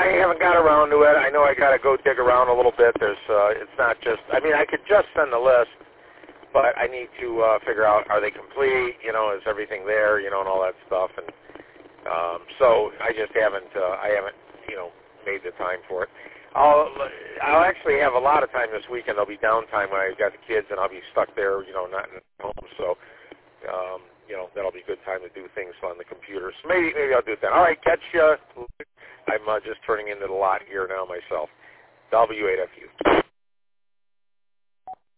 I haven't got around to it. I know I got to go dig around a little bit. It's not just, I mean, I could just send the list, but I need to figure out, are they complete, is everything there, and all that stuff. And so I just haven't, made the time for it. I'll actually have a lot of time this weekend. There'll be downtime when I've got the kids, and I'll be stuck there, not in home. So, that'll be a good time to do things on the computer. So maybe I'll do it then. All right, catch you. I'm just turning into the lot here now myself. W8FU.